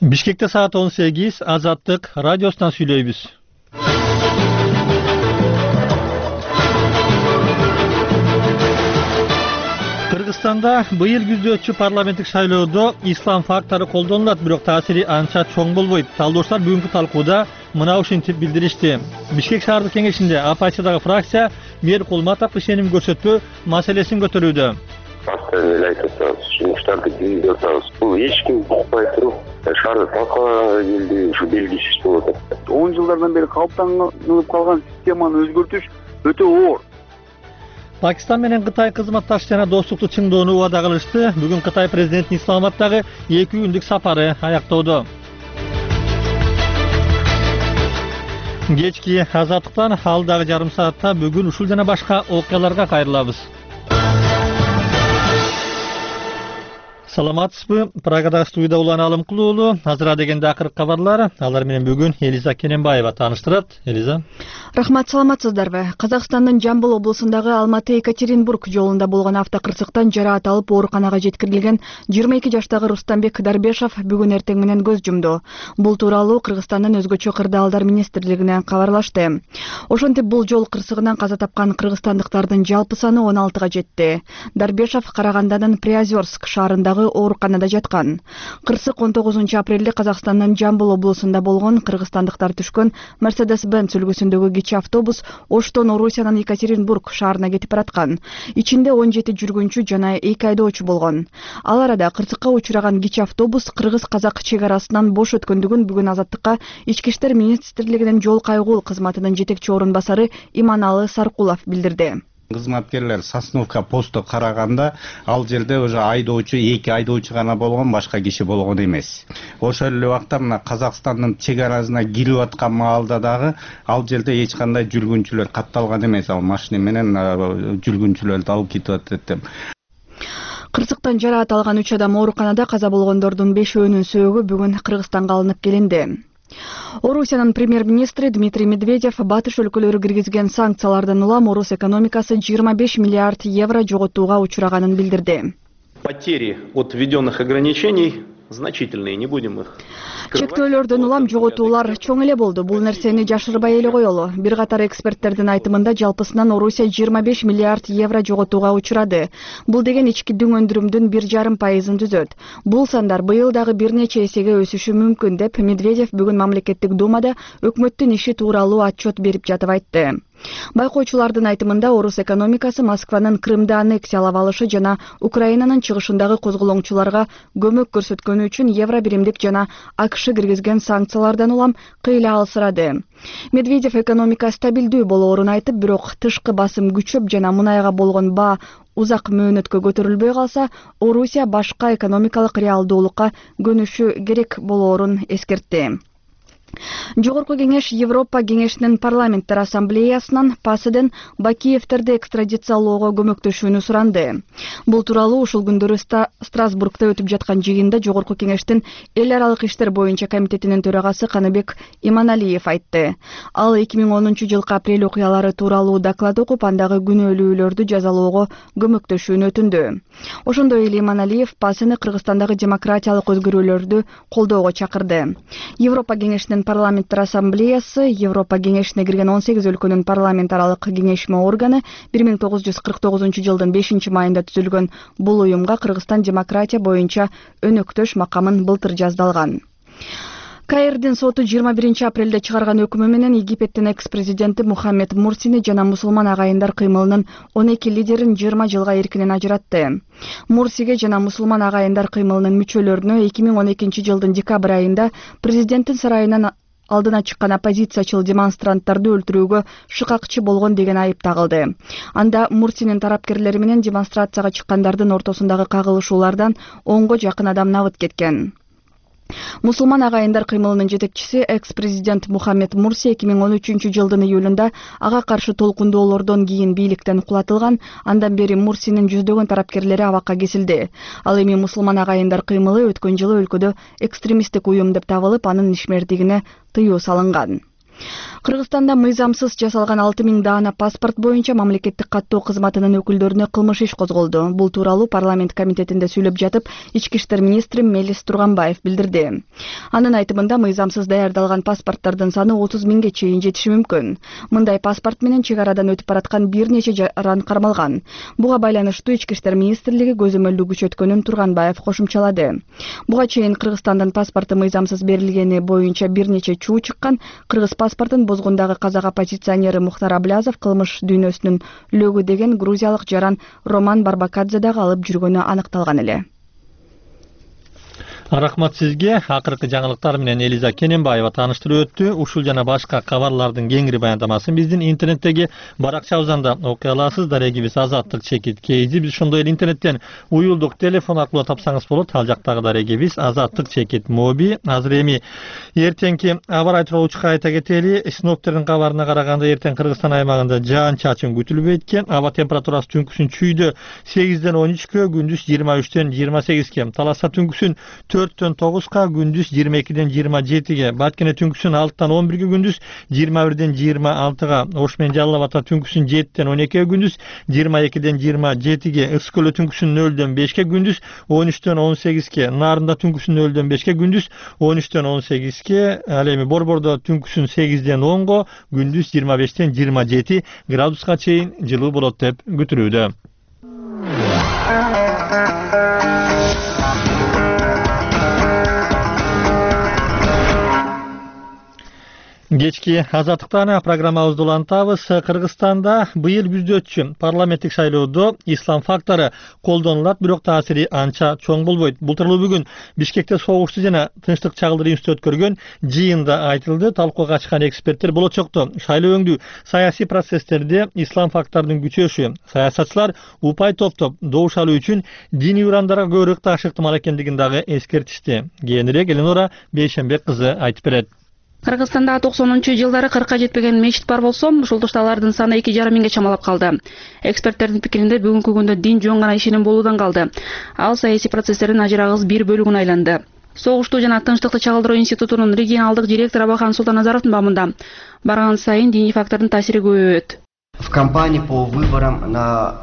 Бишкекте саат 18 Азаттык радиосунан сүйлөйбүз. Кыргызстанда быйыл күздөөчү парламенттик шайлоодо ислам фактору колдонулат, бирок таасири анча чоң болбойт. Талдоочулар бүгүнкү талкууда мына ушинтип билдиришти. Бишкек шаардык кеңешинде АПЧдагы фракция мэр Кулматов ишеним көрсөтпөө маселесин көтөрүүдө. Жумуштарды кийип атабыз. Бул эч ким укпай туруп, шаарды талкалаганга келди, ушу белгисиз болуп атат. 10 жылдардан бери калыптанып калган системаны өзгөртүш өтө оор. Пакистан менен Кытай кызматташ жана достукту чыңдоону убада кылышты. Бүгүн Кытай президентинин Исламабаддагы 2 күндүк сапары аяктоодо. Кечки Азаттыктан алдагы жарым саатта бүгүн ушул жана башка окуяларга кайрылабыз. Саламатсызбы? Прагадагы студияда Улан Алымкулуулу. Азыр дегенде акыркы кабарлар. Алар менен бүгүн Элиза Кененбаева тааныштырат. Элиза. Рахмат, саламатсыздарбы? Казакстандын Жамбыл облусундагы Алматы-Екатеринбург жолунда болгон автокырсыктан жараат алып ооруканага жеткирилген 22 жаштагы Рустамбек Дарбешов бүгүн эртең менен көз жумду. Бул тууралуу Кыргызстандын өзгөчө кырдаалдар министрлигинен кабарлашты. Ошентип бул жол кырсыгынан каза тапкан кыргызстандыктардын жалпы саны 16га жетти. Дарбешов Караганданын Приозерск шаарындагы ооруканада жаткан. Кырсык 19 апрелде Казакстандын Жамбыл облусунда болгон кыргызстандыктар түшкөн Mercedes-Benz үлгүсүндөгү кичи автобус Оштон Орусиянын Екатеринбург шаарына кетип бараткан. Ичинде 17 жүргүнчү жана 2 айдоочу болгон. Ал арада кырсыкка учураган кичи автобус кыргыз-казак чек арасынан бош өткөндүгүн бүгүн Азаттыкка Ички иштер министрлигинин жол кайгул кызматынын жетекчи орун басары Иманалы Саркулов билдирди. Кызматкерлер Сосновка посту караганда ал жерде уже айдоочу 2 айдоочу гана болгон, башка киши болгон эмес. Ошол эле убакта мына Казакстандын чек арасына кирип аткан маалда дагы ал жерде эч кандай жүргүнчүлөр катталган эмес. Ал машина менен жүргүнчүлөрдү алып кетип атат деп. Кырсыктан жараат алган 3 адам ооруканада, каза болгондордун 5-өөнүн сөөгү бүгүн Кыргызстанга алынып келинди. Орусиянын премьер-министри Дмитрий Медведев батыш өлкөлөрү киргизген санкциялардан улам орус экономикасы 25 миллиард евро жоготууга учураганын билдирди. Потери от введенных ограничений значительные, не будем их. Чектөөлөрдөн улам жоготуулар чоң эле болду. Бул нерсени жашырбай эле коелу. Бир катар эксперттердин айтымында жалпысынан Орусия 25 миллиард евро жоготууга учурады. Бул деген ички дүң өндүрүмдүн 1,5% түзөт. Бул сандар быйыл дагы бир нече эсеге өсүшү мүмкүн деп Медведев бүгүн мамлекеттик думада өкмөттүн иши тууралуу отчет берип жатып айтты. Байкоочулардын айтымында орус экономикасы Москванын Крымды аннексиялап алышы жана Украинанын чыгышындагы козголоңчуларга көмөк көрсөткөнү үчүн евро биримдик жана АКШ киргизген санкциялардан улам кыйла алсырады. Медведев экономика стабилдүү болоорун айтып, бирок тышкы басым күчөп жана мунайга болгон баа узак мөөнөткө көтөрүлбөй калса, Орусия башка экономикалык реалдуулукка көнүшү керек болоорун эскертти. Жогорку кеңеш Европа кеңешинин парламенттер ассамблеясынан ПАСДен Бакиевтерди экстрадициялоого көмөктөшүүнү суранды. Бул тууралуу ушул күндөрү Страсбургда өтүп жаткан жыйында Жогорку кеңештин эл аралык иштер боюнча комитетинин төрагасы Каныбек Иманалиев айтты. Ал 2010 жылкы апрель окуялары тууралуу доклад окуп, андагы күнөөлүүлөрдү жазалоого көмөктөшүүнү өтүндү. Ошондой эле Иманалиев ПАСны Кыргызстандагы демократиялык өзгөрүүлөрдү колдоого чакырды. Европа кеңешинин парламенттер ассамблеясы Европа кеңешине кирген 18 өлкөнүн парламент аралык кеңешме органы 1949 жылдын 5 майында түзүлгөн бул уюмга Кыргызстан демократия боюнча өнөктөш макамын былтыр жаздалган. Каирдин соту 21 апрелде чыгарган өкүмү менен Египеттин экс-президенти Мухаммед Мурсини жана мусулман агайындар кыймылынын 12 лидерин 20 жылга эркинен ажыратты. Мурсиге жана мусулман агайындар кыймылынын мүчөлөрүнө 2012 жылдын декабрь айында президенттин сарайынан алдына чыккан оппозициячыл демонстранттарды өлтүрүүгө шыкакчы болгон деген айып тагылды. Анда Мурсинин тарапкерлери менен демонстрацияга чыккандардын ортосундагы кагылышуулардан 10го жакын адам набыт кеткен. Мусулман агайындар кыймылынын жетекчиси экс-президент Мухаммед Мурси 2013 жылдын июлунда ага каршы толкундоолордон кийин бийликтен кулатылган. Андан бери Мурсинин жүздөгөн тарапкерлери абакка кесилди. Ал эми мусулман агайындар кыймылы өткөн жылы өлкөдө экстремисттик уюм деп табылып, анын ишмердигине тыюу салынган. Кыргызстанда мыйзамсыз жасалган 6000 даана паспорт боюнча мамлекеттик каттоо кызматынын өкүлдөрүнө кылмыш иш козголду. Бул тууралуу парламент комитетинде сүйлөп жатып, Ички иштер министри Мелис Турганбаев билдирди. Анын айтымында мыйзамсыз даярдалган паспорттардын саны 30 миңге чейин жетиши мүмкүн. Мындай паспорт менен чек арадан өтүп бараткан бир нече жаран кармалган. Буга байланыштуу Ички иштер министрлиги көзөмөлдүү күчөткөнүн Турганбаев кошумчалады. Буга чейин Кыргызстандын паспорту мыйзамсыз берилгени боюнча бир нече чуу чыккан. Кыргыз паспортун бозгондагы казак оппозиционери Мухтар Аблязов кылмыш дүйнөсүнүн лөгү деген грузиялык жаран Роман Барбакадзе дагы алып жүргөнү аныкталган эле. Рахмат сизге. Акыркы жаңылыктар менен Элиза Кененбаева тааныштырып өттү. Ушул жана башка кабарлардын кеңири баяндамасын биздин интернеттеги баракчабызда окуй аласыз. Дарегибиз Азаттык чекит KZ. Биз ошондой эле интернеттен уюлдук телефон аркылуу тапсаңыз болот. Ал жактагы дарегибиз Азаттык чекит моби. Азыр эми эртеңки аба рай тууралуу кайта кетели. Синоптиктердин кабарына караганда эртең Кыргызстан аймагында жаан-чачын күтүлбөйт экен. Аба температурасы түнкүсүн чүйдө 8ден 13кө, күндүз 23ден 28ке. Таласа түнкүсүн 4дөн 9ка, күндүз 22ден 27ге. Баткене түнкүсүн 6дан 11ге, күндүз 21ден 26га. Ош менен Жалал Абад түнкүсүн 7ден 12ге, күндүз 22ден 27ге. Ысык көлдө түнкүсүн 0дөн 5ке, күндүз 13дөн 18ке. Нарында түнкүсүн 0дөн 5ке, күндүз 13дөн 18ке. Ал эми Борбордо түнкүсүн 8ден 10го, күндүз 25ден 27 градуска чейин жылуу болот деп күтүлүүдө. Кечки азаттыктан программабызды улантабыз. Кыргызстанда быйыл күздө парламенттик шайлоодо ислам фактору колдонулат, бирок таасири анча чоң болбойт. Бул тууралуу бүгүн Бишкекте согушту жана тынчтык чагылдыруу институту өткөргөн жыйында айтылды. Талкууга катышкан эксперттер болочокто шайлоо өңдүү саясий процесстерде ислам факторунун күчөшү, саясатчылар упай топтоп добуш алуу үчүн диний урамдарга көбүрөөк таашы ыктымал экендигин дагы эскертишти. Кийинирээк Эленора Бейшенбек кызы айтып берет. Кыргызстанда 90-жылдары 40ка жетпеген мечит бар болсо, ушул тушта алардын саны 2,5 миңге чамалап калды. Эксперттердин пикиринде бүгүнкү күндө дин жөн гана ишеним болуудан калды. Ал саясий процесстердин ажырагыс бир бөлүгүнө айланды. Согуштуу жана тынчтыкты чагылдыруу институтунун регионалдык директору Абахан Султаназаровдун баамында барган сайын диний фактордун таасири көбөйөт. В кампании по выборам на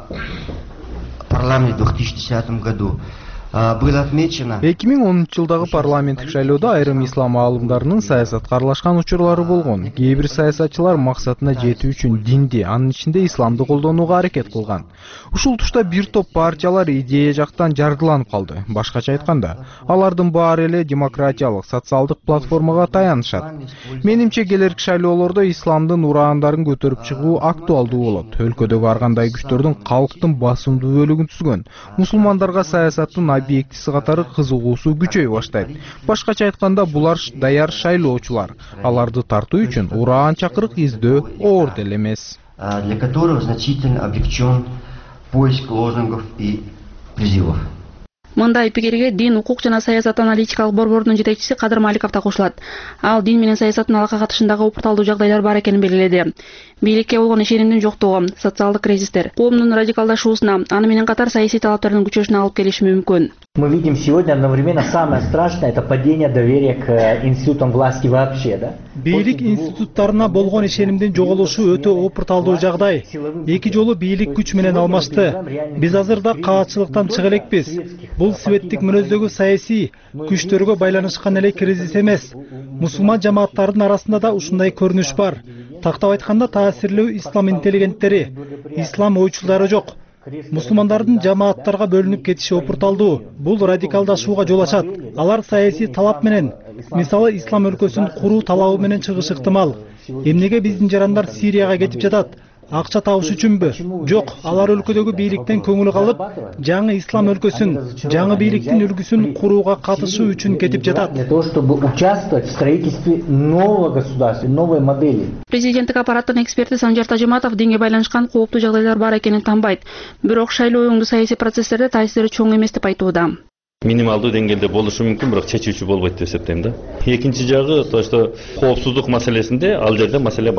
парламент в 2010 году было отмечено 2010-жылдагы парламенттик шайлоодо айрым ислам аалымдарынын саясатка аралашкан учурлары болгон. Кээ бир саясатчылар максатына жетүү үчүн динди, анын ичинде исламды колдонууга аракет кылган. Ушул тушта бир топ партиялар идея жактан жардыланып калды. Башкача айтканда, алардын баары эле демократиялык, социалдык платформага таянышат. Менимче келерки шайлоолордо исламдын ураандарын көтөрүп чыгуу актуалдуу болот. Өлкөдөгү ар кандай күчтөрдүн калктын басымдуу бөлүгүн түзгөн мусулмандарга саясаттын объектиси катары кызыгуусу күчөй баштайт. Башкача айтканда, булар даяр шайлоочулар. Аларды тартуу үчүн ураан чакырык издөө оор деле эмес. Для которых значительно облегчен поиск лозунгов и призывов. Мындай пикирге дин, укук жана саясат аналитикалык борбордунун жетекчиси Кадыр Маликов да кошулат. Ал дин менен саясаттын алака катышындагы упурталдуу жагдайлар бар экенин белгиледи. Бийликке болгон ишенимдин жоктугу, социалдык кризистер, коомдун радикалдашуусуна, аны менен катар саясий талаптардын күчөшүнө алып келиши мүмкүн. Мы видим сегодня одновременно самое страшное — это падение доверия к институтам власти вообще, да? Бийлик институттарына болгон ишенимдин жоголушу өтө опурталдуу жагдай. Эки жолу бийлик күч менен алмашты. Биз азырда каатчылыктан чыга элекпиз. Бул светтик мүнөздөгү саясий күчтөргө байланышкан эле кризис эмес. Мусулман жамааттардын арасында да ушундай көрүнүш бар. Тактап айтканда, таасирлүү ислам интеллигенттери, ислам ойчулдары жок. Мусулмандардын жамааттарга бөлүнүп кетиши опурталдуу. Бул радикалдашууга жол ачат. Алар саясий талап менен, мисалы ислам өлкөсүн куруу талабы менен чыгышы ыктымал. Эмнеге биздин жарандар Сирияга кетип жатат? Акча табыш үчүнбү? Жок, алар өлкөдөгү бийликтен көңүл калып, жаңы ислам өлкөсүн, жаңы бийликтин үлгүсүн курууга катышуу үчүн кетип жатат. Для того, чтобы участвовать в строительстве нового государства, новой модели. Президенттик аппараттын эксперти Санжар Тажиматов динге байланышкан кооптуу жагдайлар бар экенин танбайт. Бирок шайлоо өңдүү саясий процесстерде таасири чоң эмес деп айтууда. Минималдуу деңгээлде болушу мүмкүн, бирок чечүүчү болбойт деп эсептейм да. Экинчи жагы, то что коопсуздук маселесинде ал жерде маселе бар.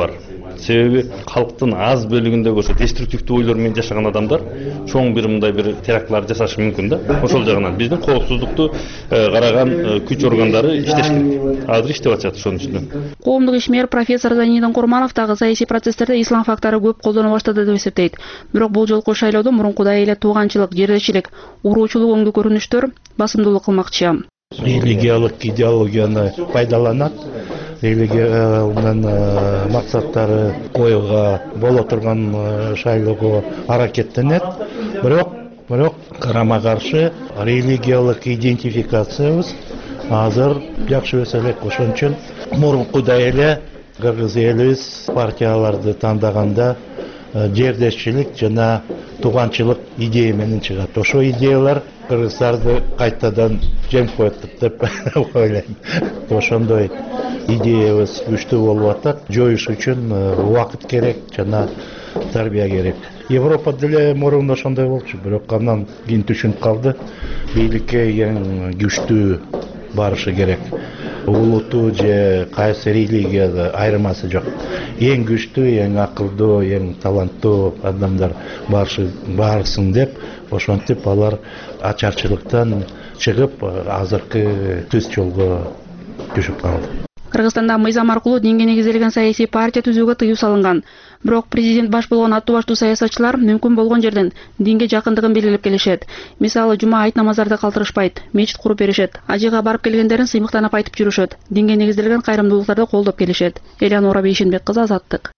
Себеби халктын аз бөлүгүндөгү ошо деструктивдүү ойлор менен жашаган адамдар чоң бир мындай бир терактлар жасашы мүмкүн да. Ошол жагынан биздин коопсуздукту караган күч органдары иштеш керек. Азыр иштеп атышат ошонун үстүнөн. Коомдук ишмер профессор Занидан Курманов дагы саясий процесстерде ислам фактору көп колдоно баштады деп эсептейт. Бирок бул жолку шайлоодо мурункудай эле тууганчылык, жерлешчилик, уруучулук оңдуу көрүнүштөр басымдуулук кылмакчы. Религиялык идеологияны пайдаланат, религиянын максаттары коюуга боло турган шайлоого аракеттенет. Бирок карама каршы религиялык идентификациябыз азыр жакшы эмес элек. Ошон үчүн мурункудай эле кыргыз элибиз партияларды тандаганда жердешчилик жана тууганчылык идея менен чыгат. Ошо идеялар кыргыздарды кайтадан жем коет деп ойлойм. Ошондой идеябыз күчтүү болуп атат. Жоюш үчүн убакыт керек жана тарбия керек. Европа деле мурун ошондой болчу, бирок андан кийин түшүнүп калды. Бийликке эң күчтүү барышы керек. Улуту же кайсы религияда айырмасы жок. Эң күчтүү, эң акылдуу, эң таланттуу адамдар барсын деп, ошентип алар ачарчылыктан чыгып, азыркы түз жолго түшүп калды. Кыргызстанда мыйзам аркылуу динге негизделген саясий партия түзүүгө тыюу салынган. Бирок президент баш болгон аттуу баштуу саясатчылар мүмкүн болгон жерден динге жакындыгын белгилеп келишет. Мисалы, жума айт намаздарды калтырышпайт, мечит куруп беришет. Ажыга барып келгендерин сыймыктанып айтып жүрүшөт. Динге негизделген кайрымдуулуктарды колдоп келишет. Элеонора Бейшенбек кызы, Азаттык.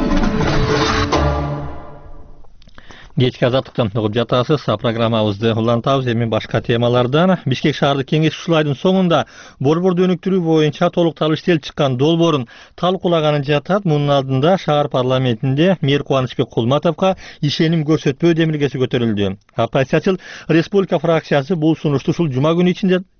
Кечки Азаттыктан угуп жатасыз. Программабызды улантабыз. Эми башка темалардан. Бишкек шаардык кеңеш ушул айдын соңунда борборду өнүктүрүү боюнча толукталуу иштелип чыккан долбоорун талкуулаганын жатат. Мунун алдында шаар парламентинде мэр Кубанычбек Кулматовго ишеним көрсөтпөө демилгеси көтөрүлдү. Оппозициячыл Республика фракциясы бул сунушту ушул жума күнү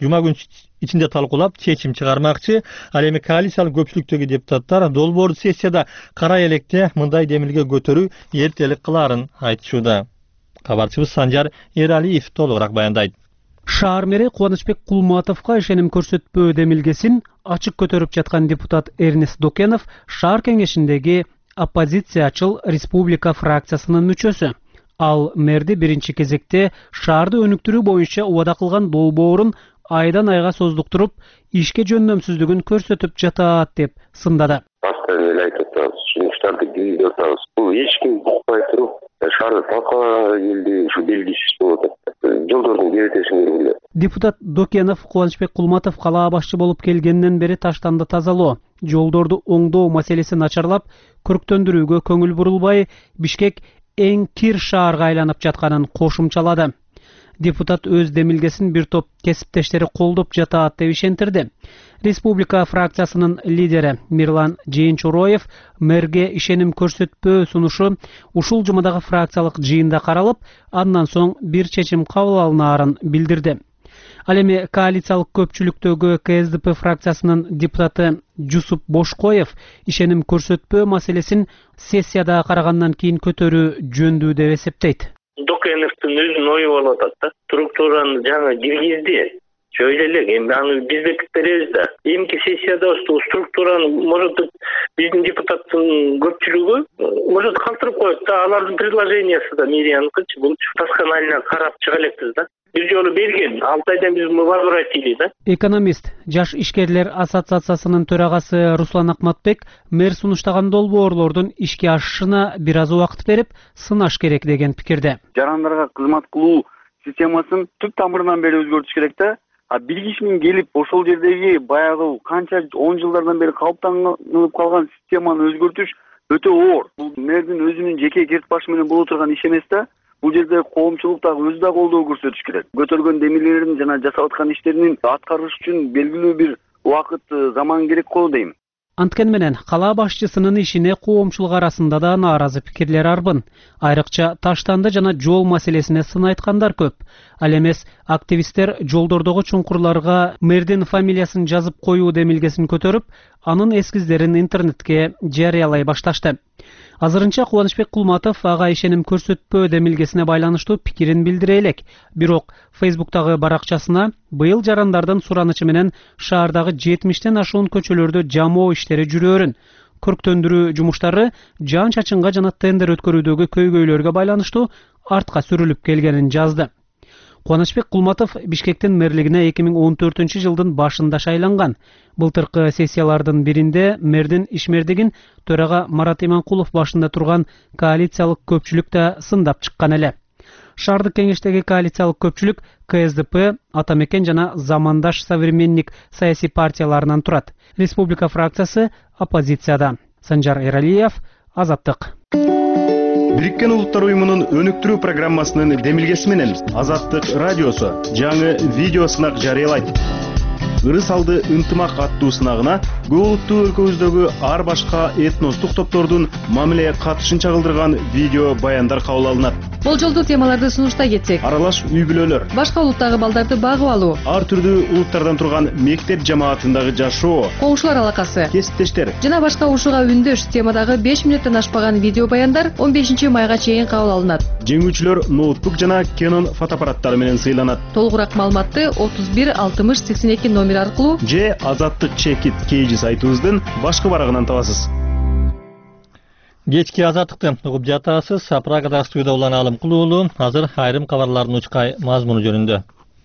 ичинде талкуулап чечим чыгармакчы. Ал эми коалициялык көпчүлүктөгү депутаттар долбоорду сессияда кара электе мындай демилге көтөрүү эртелик кылаарын айтышууда. Кабарчыбыз Санжар Эралиев толугураак баяндайт. Шаар мэри Кубанычбек Кулматовго ишеним көрсөтпөө демилгесин ачык көтөрүп жаткан депутат Эрнест Докенов шаар кеңешиндеги оппозициячыл Республика фракциясынын мүчөсү. Ал мэрди биринчи кезекте шаарды өнүктүрүү боюнча убада кылган долбоорун айдан айга создуктуруп, ишке жөндөмсүздүгүн көрсөтүп жатат деп сындады. Постоянно айтып атабыз, сунуштарды киргизип атабыз. Бул эч ким укпай туруп, шаарды талкуулаганга келди, ушу белгисиз болуп атат. Жолдордун керетесин белгилеп. Депутат Докенов Кубанычбек Кулматов калаа башчы болуп келгенден бери таштанды тазалоо, жолдорду оңдоо маселеси начарлап, көрктөндүрүүгө көңүл бурулбай, Бишкек эң кир шаарга айланып жатканын кошумчалады. Депутат өз демилгесин бир топ кесиптештери колдоп жатат деп ишентирди. Республика фракциясынын лидери Мирлан Жээнчуроев мэрге ишеним көрсөтпөө сунушу ушул жумадагы фракциялык жыйында каралып, андан соң бир чечим кабыл алынаарын билдирди. Ал эми коалициялык көпчүлүктөгү КСДП фракциясынын депутаты Жусуп Бошкоев ишеним көрсөтпөө маселесин сессияда карагандан кийин көтөрүү жөндүү деп эсептейт. Докеновдун өзүнүн ою болуп атат да. Структураны жаңы киргизди. Шöyle элек, эми аны биз бекитип беребиз да. Эмки сессияда структураны может биздин депутаттын көпчүлүгү может калтырып коет да, алардын предложениясы да мэрияныкычы бул досконально карап чыга элекпиз да. Бир жолу берген, 6 айдан биз возвратили да. Экономист, Жаш ишкерлер ассоциациясынын төрагасы Руслан Акматбек мэр сунуштаган долбоорлордун ишке ашышына бир аз убакыт берип, сынаш керек деген пикирде. Жарандарга кызмат кылуу системасын түп тамырынан бери өзгөртүш керек да. Бир кишинин келип ошол жердеги баягы канча 10 жылдардан бери калыптанып калган системаны өзгөртүш өтө оор. Бул мэрдин өзүнүн жеке керт башы менен боло турган иш эмес да. Бул жерде коомчулук дагы өзү да колдоо көрсөтүш керек. Көтөргөн демилерин жана жасап аткан иштерин аткарыш үчүн белгилүү бир убакыт, заман керек го дейм. Анткени менен калаа башчысынын ишине коомчулук арасында да нааразы пикирлер арбын. Айрыкча таштанды жана жол маселесине сын айткандар көп. Ал эмес активисттер жолдордогу чуңкурларга мэрдин фамилиясын жазып коюу демилгесин көтөрүп, анын эскиздерин интернетке жарыялай башташты. Азырынча Кубанычбек Кулматов ага ишеним көрсөтпөө демилгесине байланыштуу пикирин билдире элек. Бирок Фейсбуктагы баракчасына быйыл жарандардын суранычы менен шаардагы 70тен ашуун көчөлөрдө жамоо иштери жүрөөрүн, көрктөндүрүү жумуштары жаан чачынга жана тендер өткөрүүдөгү көйгөйлөргө байланыштуу артка сүрүлүп келгенин жазды. Кубанычбек Кулматов Бишкектин мэрлигине 2014 жылдын башында шайланган. Былтыркы сессиялардын биринде мэрдин ишмердигин төрага Марат Иманкулов башында турган коалициялык көпчүлүк да сындап чыккан эле. Шаардык кеңештеги коалициялык көпчүлүк КСДП, Атамекен жана Замандаш Современник саясий партияларынан турат. Республика фракциясы оппозицияда. Санжар Эралиев, Азаттык. Бириккен Улуттар уюмунун өнүктүрүү программасынын демилгеси менен Азаттык радиосу жаңы видео сынак жарыялайт. Ырыс алды ынтымак аттуу сынагына көп улуттуу өлкөбүздөгү ар башка этностук топтордун мамиле катышын чагылдырган видео баяндар кабыл алынат. Болжолдуу темаларды сунуштай кетсек, аралаш үй бүлөлөр, башка улуттагы балдарды багып алуу, ар түрдүү улуттардан турган мектеп жамаатындагы жашоо, коңшулар алакасы, кесиптештер жана башка ушуга үндөш темадагы 5 минуттан ашпаган видео баяндар 15 майга чейин кабыл алынат. Жеңүүчүлөр ноутбук жана Canon фотоаппараттары менен сыйланат. Толугураак маалыматты 31 60 82 номер аркылуу же Азаттык чекит KG сайтыбыздын башкы барагынан табасыз. Кечки Азаттыкты угуп жатасыз. Прагада студияда улан Алым Кулуулу. Азыр айрым кабарлардын учкай мазмуну жөнүндө.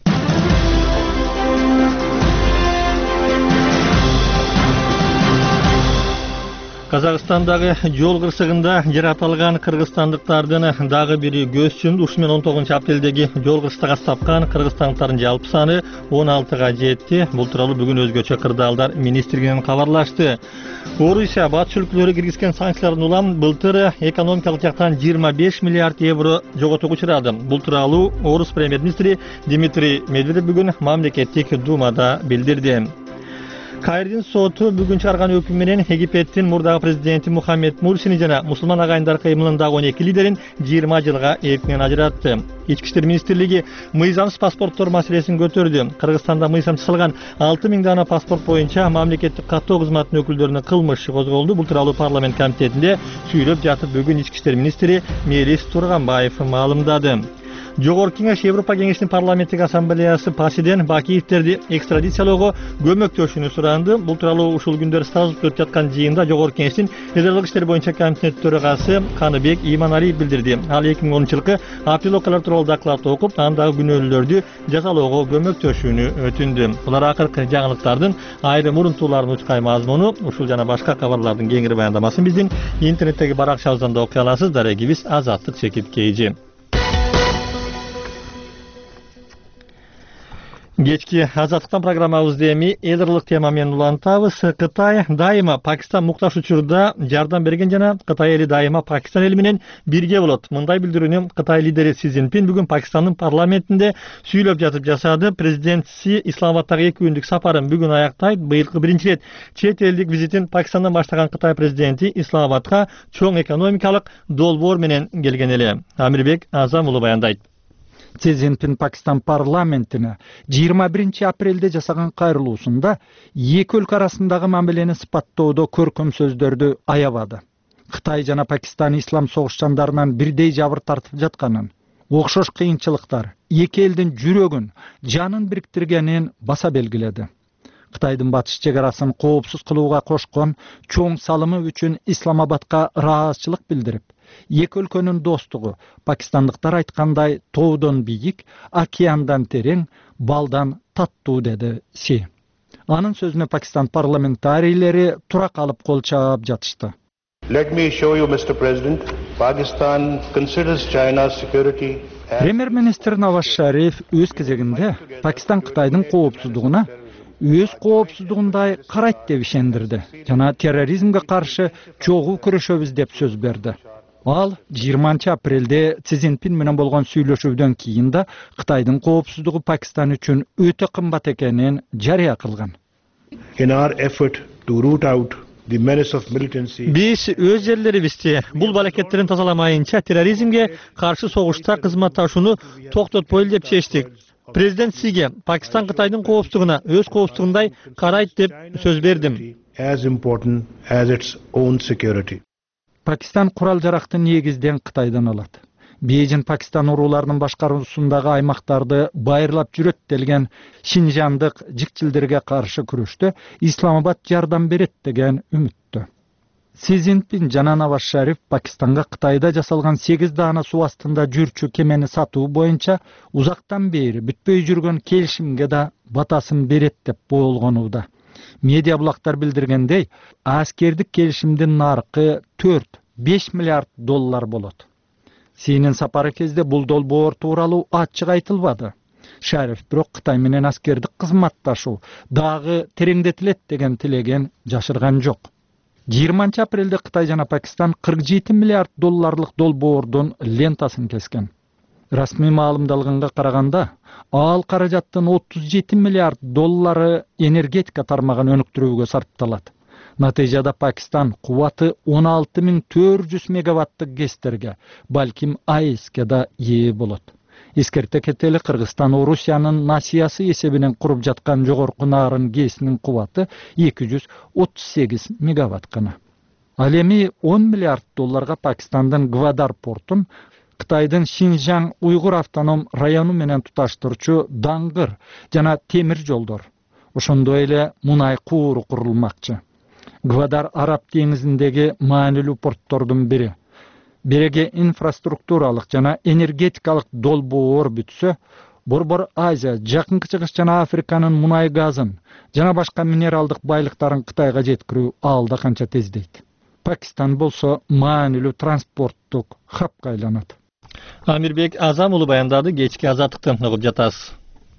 Казакстандагы жол кырсыгында жаратылган кыргызстандыктардын дагы бири көз чумду. Ушу менен 19 апрелдеги жол кырсыгына тапкан кыргызстандыктардын жалпы саны 16га жетти. Бул тууралуу бүгүн өзгөчө кырдаалдар министрлигинен кабарлашты. Орусия батыш өлкөлөрү киргизген санкциялардын улам былтыр экономикалык жактан 25 миллиард евро жоготууга учурады. Бул тууралуу Орус премьер-министри Дмитрий Медведев бүгүн мамлекеттик думада билдирди. Кайрдин соту бүгүн чыгарган өкүм менен Египеттин мурдагы президенти Мухаммед Мурсини жана мусулман агайындар кыймылындагы 12 лидерин 20 жылга эркинен ажыратты. Ички иштер министрлиги мыйзамсыз паспорттор маселесин көтөрдү. Кыргызстанда мыйзам чыгарылган 6000 дана паспорт боюнча мамлекеттик каттоо кызматынын өкүлдөрүнө кылмыш козголду. Бул тууралуу парламент комитетинде сүйлөп жатып бүгүн ички иштер министри Мээрис Турганбаев маалымдады. Жогорку кеңеш Европа кеңешинин парламенттик ассамблеясы Пасиден Бакиевтерди экстрадициялоого көмөктөшүүнү суранды. Бул тууралуу ушул күндөр Страсбургда өтүп жаткан жыйында Жогорку кеңештин эдерлик иштер боюнча комитет төрагасы Каныбек Иманалиев билдирди. Ал 2010-жылкы апрель окуялары тууралуу доклад окуп, андагы күнөөлүүлөрдү жазалоого көмөктөшүүнү өтүндү. Булар акыркы жаңылыктардын айрым урунтууларынын учкай мазмуну. Ушул жана башка кабарлардын кеңири баяндамасын биздин интернеттеги баракчабыздан да окуй аласыз. Дарегибиз Азаттык чекит KG. Кечки Азаттыктан программабызды эми элдерлик тема менен улантабыз. Кытай дайыма Пакистан муктаж учурда жардам берген жана Кытай эли дайыма Пакистан эли менен бирге болот. Мындай билдирүүнү Кытай лидери Си Цзиньпин бүгүн Пакистандын парламентинде сүйлөп жатып жасады. Президент Си Исламабадтагы 2 күндүк сапарын бүгүн аяктайт. Быйылкы биринчи ирет чет элдик визитин Пакистандан баштаган Кытай президенти Исламабадга чоң экономикалык долбоор менен келген эле. Амирбек Азам уулу баяндайт. Си Цзиньпин Пакистан парламентине 21 апрелде жасаган кайрылуусунда эки өлкө арасындагы мамилени сыпаттоодо көркөм сөздөрдү аябады. Кытай жана Пакистан ислам согушчандарынан бирдей жабыр тартып жатканын, окшош кыйынчылыктар эки элдин жүрөгүн, жанын бириктиргенин баса белгиледи. Кытайдын батыш чек арасын коопсуз кылууга кошкон чоң салымы үчүн Исламабадка ыраазычылык билдирип, эки өлкөнүн достугу пакистандыктар айткандай тоодон бийик, океандан терең, балдан таттуу деди Си. Анын сөзүнө Пакистан парламентарийлери тура калып кол чаап жатышты. Let me show you, Mr. President, Pakistan considers China's security. Премьер-министр Наваз Шариф өз кезегинде Пакистан Кытайдын коопсуздугуна өз коопсуздугундай карайт деп ишендирди жана терроризмге каршы чогуу күрөшөбүз деп сөз берди. Ал 20 апрелде Си Цзиньпин менен болгон сүйлөшүүдөн кийин да Кытайдын коопсуздугу Пакистан үчүн өтө кымбат экенин жарыя кылган. In our effort to root out the menace of militancy. Биз өз жерлерибизди бул балекеттерин тазаламайынча терроризмге каршы согушта кызматташууну токтотпойлу деп чечтик. Президент Сиге Пакистан Кытайдын коопсуздугуна өз коопсуздугундай карайт деп сөз бердим. As important as its own security. Пакистан курал жарактын негизден Кытайдан алат. Бейжин Пакистан урууларынын башкаруусундагы аймактарды байырлап жүрөт делген Шинжандык жикчилдерге каршы күрөштө Исламабад жардам берет деген үмүттө. Си Цзиньпин жана Наваз Шариф Пакистанга Кытайда жасалган 8 даана суу астында жүрчү кемени сатуу боюнча узактан бери бүтпөй жүргөн келишимге да батасын берет деп боолгонууда. Медиа булактар билдиргендей, аскердик келишимдин наркы 4-5 миллиард доллар болот. Синин сапары кезде бул долбоор тууралуу ачык айтылбады. Шариф бирок Кытай менен аскердик кызматташуу дагы тереңдетилет деген тилеген жашырган жок. 20 апрелде Кытай жана Пакистан 47 миллиард долларлык долбоордун лентасын кескен. Расмий маалымдалганга караганда, ал каражаттын 37 миллиард доллары энергетика тармагын өнүктүрүүгө сарпталат. Натыйжада Пакистан кубаты 16400 мегаваттык гэстерге, балким АЭСке да ээ болот. Эскерте кетели, Кыргызстан Орусиянын насиясы эсебинен куруп жаткан жогорку нарын гэсинин кубаты 238 мегаватт гана. Ал эми 10 миллиард долларга Пакистандын Гвадар портун Кытайдын Шинжаң Уйгур автоном району менен туташтырчу даңгыр жана темир жолдор, ошондой эле мунай кууру курулмакчы. Гвадар Араб деңизиндеги маанилүү порттордун бири. Береге инфраструктуралык жана энергетикалык долбоор бүтсө, Борбор Азия, Жакынкы Чыгыш жана Африканын мунай газын жана башка минералдык байлыктарын Кытайга жеткирүү алда канча тездейт. Пакистан болсо маанилүү транспорттук хабка айланат. Амирбек Азам уулу баяндады. Кечки азаттыкты угуп жатасыз.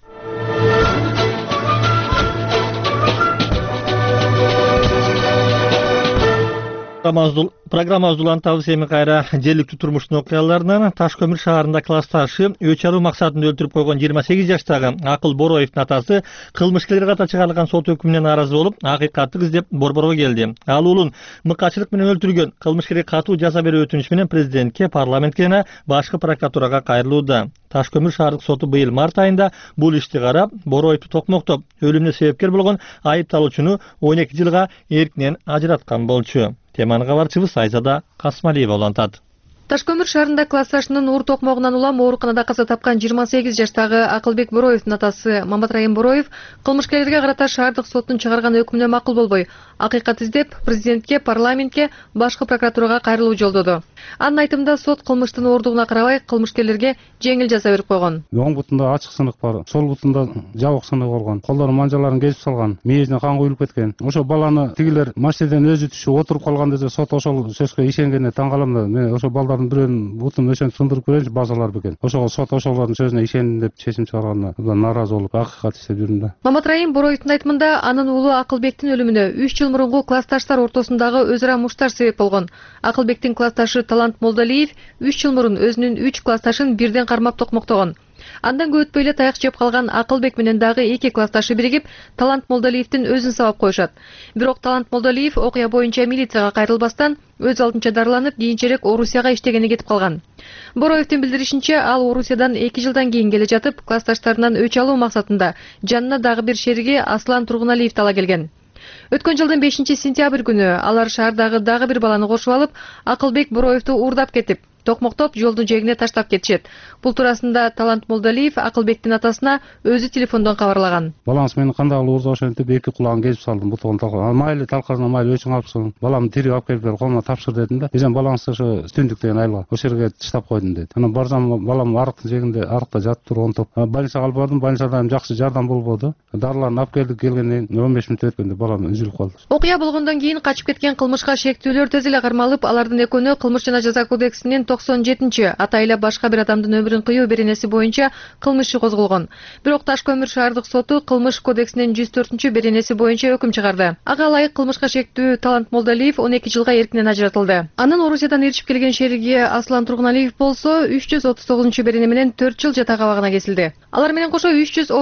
Программабыз улантабыз эми кайра жергиликтүү турмуштун окуяларынан. Таш көмүр шаарында классташы өч алуу максатында өлтүрүп койгон 28 жаштагы Акыл Бороевдун атасы кылмышкерлер ката чыгарылган сот өкүмүнө нааразы болуп, акыйкатты издеп Борборго келди. Ал уулун мыкачылык менен өлтүргөн, кылмышкерге катуу жаза берүү өтүнүш менен президентке, парламентке жана башкы прокуратурага кайрылууда. Таш көмүр шаардык соту быйыл март айында бул ишти карап, Бороевду токмоктоп, өлүмүнө себепкер болгон айыпталуучуну 12 жылга эркинен ажыраткан болчу. Теманы кабарчыбыз Айзада Касмалиева улантат. Ташкөмүр шаарында классташынын уур токмогунан улам ооруканада каза тапкан 28 жаштагы Акылбек Бороевдун атасы Маматрайым Бороев кылмышкерлерге карата шаардык соттун чыгарган өкүмүнө макул болбой, акыйкат издеп, президентке, парламентке, башкы прокуратурага кайрылуу жолдоду. Анын айтымында сот кылмыштын ооругуна карабай кылмышкерлерге жеңил жаза берип койгон. Оң бутунда ачык сынык бар, сол бутунда жабык сынык болгон. Колдору манжаларын кесип салган, мээсине кан куюлуп кеткен. Ошо баланы тигилер машинеден өзү түшүп отуруп калган десе, сот ошол сөзгө ишенгенине таң калам да. Мен ошо балдардын бирөөнүн бутун өшөнүп сындырып көрөйүнчү базалар бекен. Ошого сот ошолордун сөзүнө ишендим деп чечим чыгарганына нааразы болуп, акыйкат издеп жүрдүм да. Маматрайым Бороевдун айтымында анын уулу Акылбектин өлүмүнө 3 жыл мурунку классташтар ортосундагы өз ара муштар себеп болгон. Акылбектин классташы Талант Молдалиев 3 жыл мурун өзүнүн 3 классташын бирден кармап токмоктогон. Андан көп өтпөй эле таяк жеп калган Акылбек менен дагы 2 классташы биригип Талант Молдалиевдин өзүн сабап коюшат. Бирок Талант Молдалиев окуя боюнча милицияга кайрылбастан өз алдынча дарыланып, кийинчерээк Орусияга иштегени кетип калган. Бороевдин билдиришинче, ал Орусиядан 2 жылдан кийин келе жатып, классташтарынан өч алуу максатында жанына дагы бир шериги Аслан Тургуналиевди ала келген. Өткөн жылдын 5-сентябрь күнү алар шаардагы дагы бир баланы кошуп алып, Акылбек Бороевду уурдап кетип, токмоктоп жолдун жээгине таштап кетишет. Бул туурасында Талант Молдалиев Акылбектин атасына өзү телефондон кабарлаган. Балаңыз мени кандай уурдап ошентип 2 кулагын кесип салдым, бутугун талкан. Майли талкасына майли өчүң алыпсың. Баламды тирүү алып келип колуна тапшыр дедим да. Эжен балаңыз ошо Түндүк деген айылга ошол жерге таштап койдум деди. Анан барсам балам арыктын жээгинде арыкта жатып туруп онтоп. Больницага алып бардым, больницада жакшы жардам болбоду. Дарыларын алып келдик, келгенден 15 мүнөт өткөндө балам үзүлүп калды. Окуя болгондон кийин качып кеткен кылмышка шектүүлөр тез эле кармалып, алардын экөөнү кылмыш жана жаза кодексинин 97 атайла башка бир адамдын өмүрүн кыюу беренеси боюнча кылмыш иши козголгон. Бирок Ташкөмүр шаардык соту кылмыш кодексинин 104 беренеси боюнча өкүм чыгарды. Ага ылайык кылмышка шектүү Талант Молдалиев 12 жылга эркинен ажыратылды. Анын Орусиядан ээрчип келген шериги Аслан Тургуналиев болсо 339 берене менен 4 жыл жата абагына кесилди. Алар менен кошо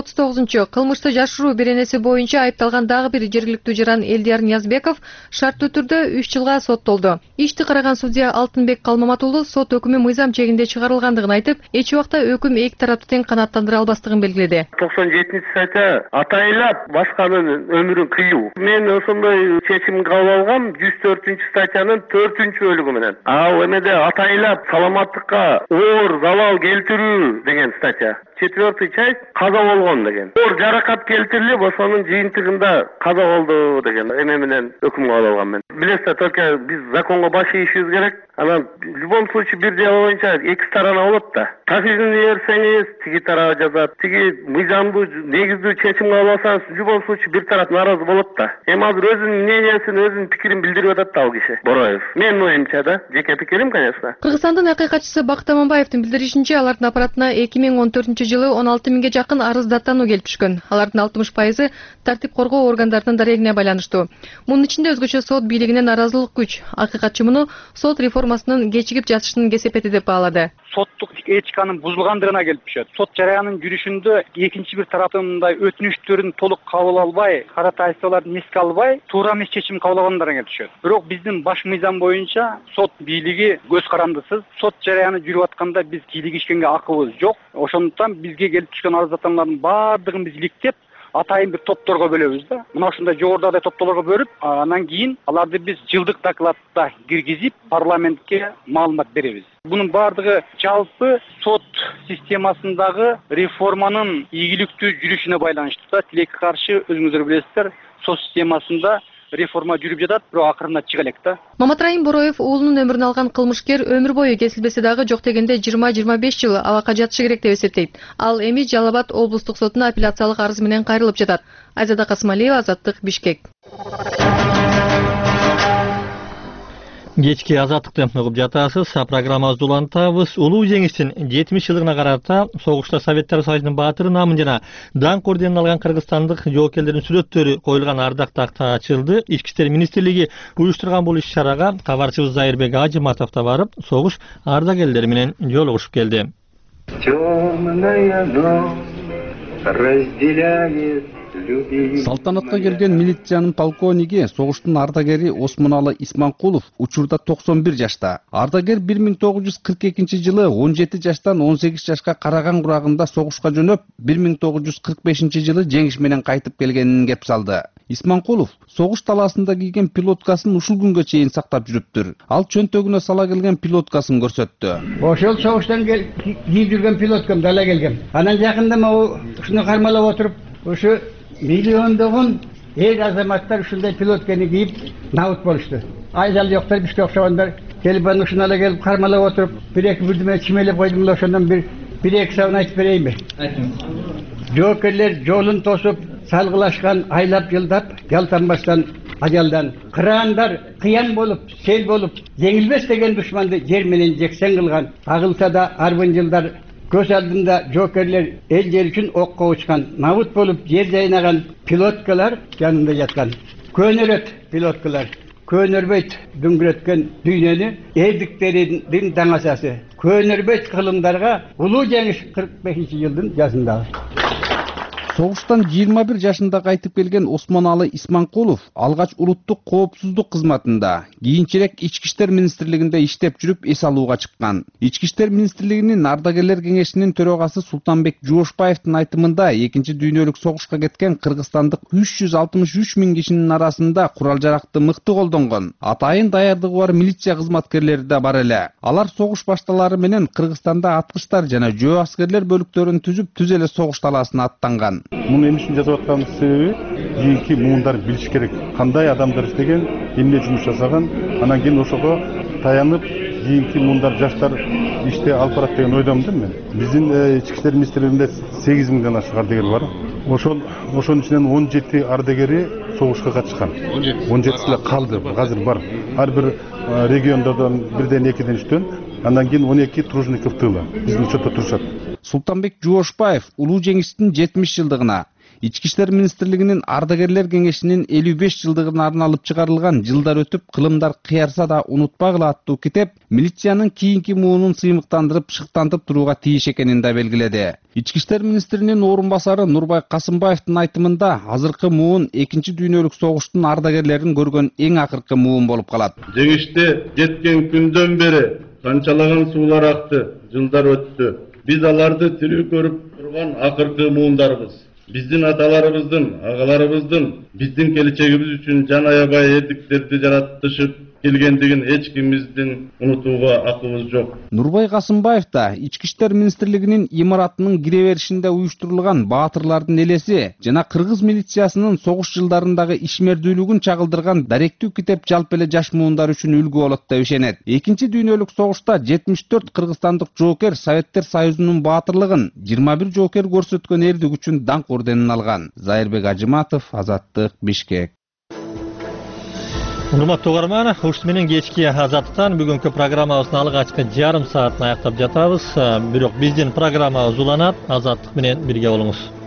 339 кылмышты жашыруу беренеси боюнча айыпталган дагы бир жергиликтүү жаран Элдияр Ниязбеков шарттуу түрдө 3 жылга соттолду. Ишти караган судья Алтынбек Калмамат уулу сот өкүмү мыйзам чегинде чыгарылгандыгын айтып, эч убакта өкүм эки тараптуу тең канааттандыра албастыгын белгиледи. 97-статья атайлап башканын өмүрүн кыюу. Мен ошондой чечим кабыл алгам 104-статьянын 4-бөлүгү менен. Ал эмеде атайлап саламаттыкка оор залал келтирүү деген статья четвертый часть каза болгон деген. Оор жаракат келтирилип, ошонун жыйынтыгында каза болду деген эме менен өкүм кабыл алган мен. Билесиз, только биз законго баш ийишибиз керек. Анан в любом случае бир дело боюнча эки сторона болот да. Тафизмди берсеңиз, тиги тарап жазат. Тиги мыйзамдуу негиздүү чечим кабыл алсаңыз, в любом случае бир тарап нааразы болот да. Эми азыр өзүнүн мнениясын, өзүнүн пикирин билдирип атат да ал киши. Бороев. Менин оюмча да, жеке пикирим, конечно. Кыргызстандын акыйкатчысы Бакыт Аманбаевдин билдиришинче, алардын аппаратына 2014-жылы 16 миңге жакын арыз даттануу келип түшкөн. Алардын 60% тартип коргоо органдарынын дарегине байланыштуу. Мунун ичинде өзгөчө сот бийлигине наразылык күч. Акыйкатчы муну сот реформасынын кечигип жатышынын кесепети деп баалады. Соттук этиканын бузулгандыгына келип түшөт. Сот жараянын жүрүшүндө экинчи бир тараптын мындай өтүнүштөрүн толук кабыл албай, каратайсаларды эске албай, туура эмес чечим кабыл алгандарына келип түшөт. Бирок биздин баш мыйзам боюнча сот бийлиги көз карандысыз. Сот жараяны жүрүп атканда биз кийлигишкенге акыбыз жок. Ошондуктан бизге келип түшкөн арыздатмалардын баардыгын биз иликтеп, атайын бир топторго бөлөбүз да. Мына ушундай жогорудагы топторго бөлүп, анан кийин аларды биз жылдык докладта киргизип, парламентке маалымат беребиз. Бунун баардыгы жалпы сот системасындагы реформанын ийгиликтүү жүрүшүнө байланыштуу да. Тилекке каршы өзүңүздөр билесиздер, сот системасында реформа жүрүп жатат, бирок акырында чыга элек да. Маматрайым Бороев уулунун өмүрүн алган кылмышкер өмүр бою кесилбесе дагы жок дегенде 20-25 жыл абакка жатышы керек деп эсептейт. Ал эми Жалал Абад облустук сотуна апелляциялык арыз менен кайрылып жатат. Азада Касымалиева, Азаттык, Бишкек. Кечки азаттыкты угуп жатасыз. Программабызды улантабыз. Улуу жеңиштин 70 жылдыгына карата Согушта Советтер Союзунун баатыры намын жана даңк орденин алган кыргызстандык жоокерлердин сүрөттөрү коюлган ардак такта ачылды. Ички иштер министрлиги уюштурган бул иш-чарага кабарчыбыз Зайырбек Ажыматов да барып, согуш ардагерлери менен жолугушуп келди. Салтанатка келген милициянын полковниги, согуштун ардагери Осмоналы Исманкулов учурда 91 жашта. Ардагер 1942-жылы 17 жаштан 18 жашка Караган курагында согушка жөнөп, 1945-жылы жеңиш менен кайтып келгенин кеп салды. Исманкулов согуш талаасында кийген пилоткасын ушул күнгө чейин сактап жүрүптүр. Ал чөнтөгүнө сала келген пилоткасын көрсөттү. Ошол согуштан кийип жүргөн пилоткам дала келген. Анан жакында ушуну кармалап отуруп, ушу миллиондогон эл азаматтар ушундай пилотканы кийип набыт болушту. Айжал жоктор, бизге окшогондар келип ушуну ала келип кармалап отуруп, бир-эки бүрдүмө чимелеп койдум да, ошондон бир-эки сабын айтып берейинби? Жоокерлер жолун тосуп, салгылашкан айлап жылдап, жалтанбастан ажалдан. Кыраандар кыян болуп, сел болуп, жеңилбес деген душманды жер менен жексен кылган. Агылса да арбын жылдар көз алдында жоокерлер эл жер үчүн окко учкан. Набыт болуп жер жайнаган пилоткалар жанында жаткан. Көнөрөт пилоткалар. Көнөрбөйт дүңгүрөткөн дүйнөнү элдиктердин даңасасы. Көнөрбөйт кылымдарга улуу жеңиш 45-жылдын жазында. Согуштан 21 жашында кайтып келген Осмоналы Исманкулов алгач улуттук коопсуздук кызматында, кийинчерээк Ички иштер министрлигинде иштеп жүрүп эс алууга чыккан. Ички иштер министрлигинин ардагерлер кеңешинин төрагасы Султанбек Жуошбаевдин айтымында, экинчи дүйнөлүк согушка кеткен кыргызстандык 363 миң кишинин арасында курал жаракты мыкты колдонгон, атайын даярдыгы бар милиция кызматкерлери да бар эле. Алар согуш башталары менен Кыргызстанда аткычтар жана жөө аскерлер бөлүктөрүн түзүп, түз эле согуш талаасына аттанган. Муну эмне жазып аткан себеби, кийинки муундар билиш керек. Кандай адамдар иштеген, эмне жумуш жасаган, анан кийин ошого таянып, кийинки муундар жаштар иште алып барат деген ойдомун да мен. Биздин ички иштер министрлигинде 8 миңден ашык ардагер бар. Ошонун ичинен 17 ардагери согушка катышкан. 17 эле калды, азыр бар. Ар бир региондордон бирден, экиден, үчтөн, андан кийин 12 Тружников тыла. Биздин учетто турушат. Султанбек Жуошбаев улуу жеңиштин 70 жылдыгына, Ички иштер министрлигинин ардагерлер кеңешинин 55 жылдыгына арналып чыгарылган жылдар өтүп кылымдар кыярса да унутпагыла аттуу китеп милициянын кийинки муунун сыймыктандырып, шыктантып турууга тийиш экенин да белгиледи. Ички иштер министринин орун басары Нурбай Касымбаевдин айтымында, азыркы муун экинчи дүйнөлүк согуштун ардагерлерин көргөн эң акыркы муун болуп калат. Жеңиште жеткен күндөн бери канчалаган суулар акты, жылдар өттү. Биз аларды тирүү көрүп турган акыркы муундарбыз. Биздин аталарыбыздын, агаларыбыздын, биздин келечегибиз үчүн жан аябай эрдиктерди жаратышып, келгендигин эч кимибиздин унутууга акыбыз жок. Нурбай Касымбаев да Ички иштер министрлигинин имаратынын кире беришинде уюштурулган баатырлардын элеси жана кыргыз милициясынын согуш жылдарындагы ишмердүүлүгүн чагылдырган даректүү китеп жалпы эле жаш муундар үчүн үлгү болот деп ишенет. Экинчи дүйнөлүк согушта 74 кыргызстандык жоокер Советтер Союзунун баатырлыгын, 21 жоокер көрсөткөн эрдик үчүн даңк орденин алган. Зайырбек Ажыматов, Азаттык, Бишкек. Урматтуу угарман, ушул менен кечки Азаттыктан бүгүнкү программабыздын алгачкы жарым саатын аяктап жатабыз. Бирок биздин программабыз уланат. Азаттык менен бирге болуңуз.